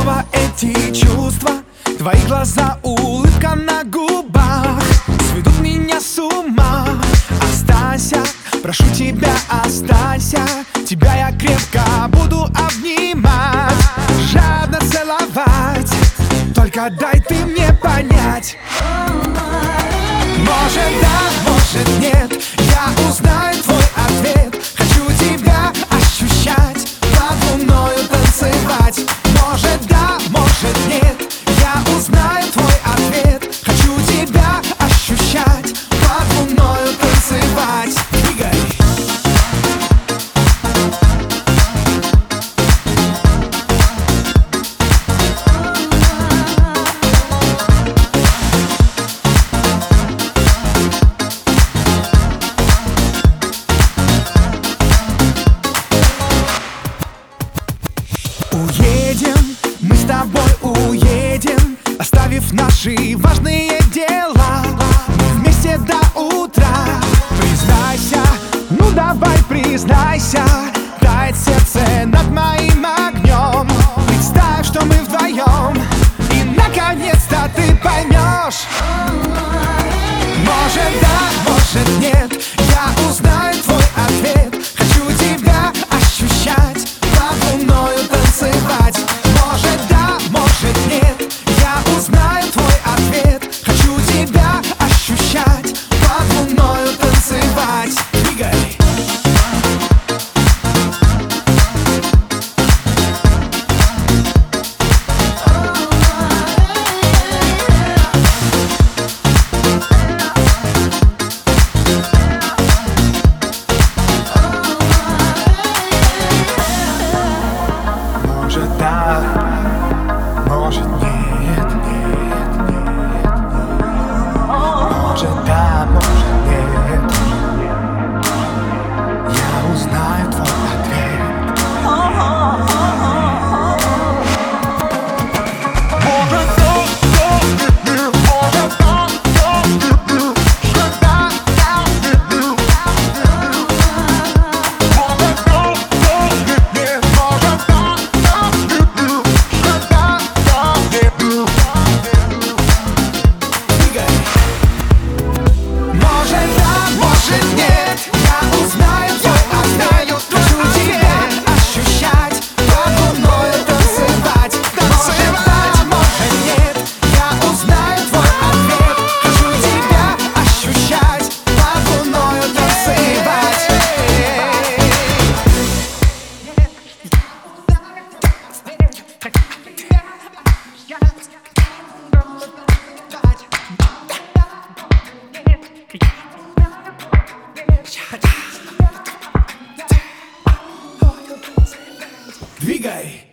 снова эти чувства, твои глаза, улыбка на губах сведут меня с ума. Останься, прошу тебя, останься. Тебя я крепко буду обнимать, жадно целовать. Только дай ты мне понять. Может да, может нет, я узнаю твой ответ. Хочу тебя ощущать, под луною танцевать. Может да, может нет, я узнаю твой ответ. Хочу тебя ощущать, под луною танцевать. Двигай! Уедем, мы с тобой уедем, оставив наши важные дела. Мы вместе до утра. Признайся, ну давай признайся, тает сердце над моим огнем. Представь, что мы вдвоем, и наконец-то ты поймешь. Может да, может нет, я узнаю твой ответ. Хочу тебя ощущать, под луною танцевать. Может да, может нет, я узнаю твой ответ. Хочу тебя ощущать, под луною танцевать. Двигай! Может да, может нет, может да, может нет, я узнаю твой ответ. Может да, двигай!